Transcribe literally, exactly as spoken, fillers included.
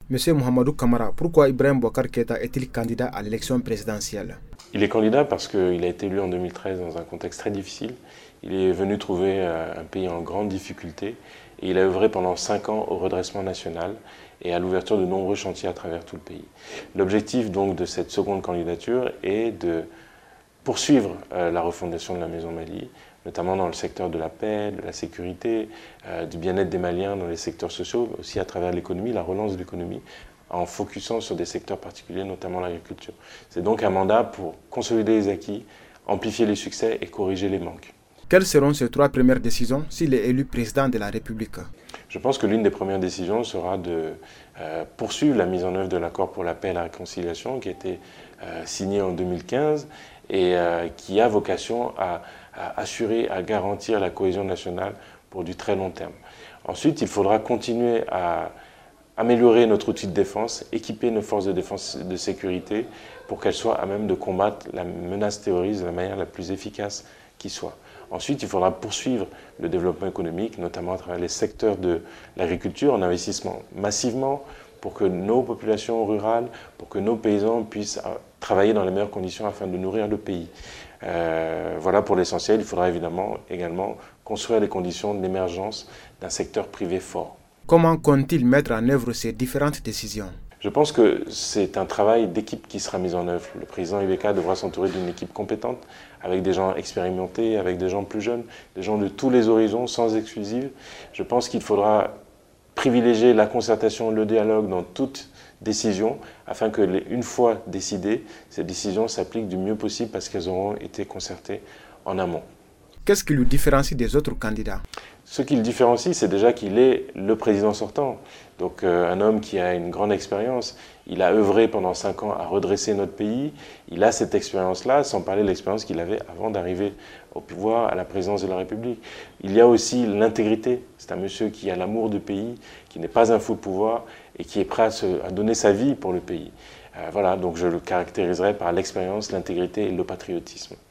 Monsieur Mohamedou Kamara, pourquoi Ibrahim Boubacar Keïta est-il candidat à l'élection présidentielle? Il est candidat parce qu'il a été élu en deux mille treize dans un contexte très difficile. Il est venu trouver un pays en grande difficulté et il a œuvré pendant cinq ans au redressement national et à l'ouverture de nombreux chantiers à travers tout le pays. L'objectif donc de cette seconde candidature est de poursuivre euh, la refondation de la Maison Mali, notamment dans le secteur de la paix, de la sécurité, euh, du bien-être des Maliens dans les secteurs sociaux, aussi à travers l'économie, la relance de l'économie, en focusant sur des secteurs particuliers, notamment l'agriculture. C'est donc un mandat pour consolider les acquis, amplifier les succès et corriger les manques. Quelles seront ces trois premières décisions s'il est élu président de la République? Je pense que l'une des premières décisions sera de euh, poursuivre la mise en œuvre de l'accord pour la paix et la réconciliation qui a été euh, signé en deux mille quinze et euh, qui a vocation à, à assurer, à garantir la cohésion nationale pour du très long terme. Ensuite, il faudra continuer à améliorer notre outil de défense, équiper nos forces de défense et de sécurité pour qu'elles soient à même de combattre la menace terroriste de la manière la plus efficace qui soit. Ensuite, il faudra poursuivre le développement économique, notamment à travers les secteurs de l'agriculture, en investissement massivement pour que nos populations rurales, pour que nos paysans puissent travailler dans les meilleures conditions afin de nourrir le pays. Euh, voilà pour l'essentiel. Il faudra évidemment également construire les conditions d'émergence d'un secteur privé fort. Comment compte-t-il mettre en œuvre ces différentes décisions? Je pense que c'est un travail d'équipe qui sera mis en œuvre. Le président I B K devra s'entourer d'une équipe compétente, avec des gens expérimentés, avec des gens plus jeunes, des gens de tous les horizons, sans exclusive. Je pense qu'il faudra privilégier la concertation, le dialogue dans toute décision, afin que, une fois décidées, ces décisions s'appliquent du mieux possible parce qu'elles auront été concertées en amont. Qu'est-ce qui le différencie des autres candidats? Ce qui le différencie, c'est déjà qu'il est le président sortant. Donc euh, un homme qui a une grande expérience. Il a œuvré pendant cinq ans à redresser notre pays. Il a cette expérience-là, sans parler de l'expérience qu'il avait avant d'arriver au pouvoir, à la présidence de la République. Il y a aussi l'intégrité. C'est un monsieur qui a l'amour du pays, qui n'est pas un fou de pouvoir et qui est prêt à, se, à donner sa vie pour le pays. Euh, voilà, donc je le caractériserai par l'expérience, l'intégrité et le patriotisme.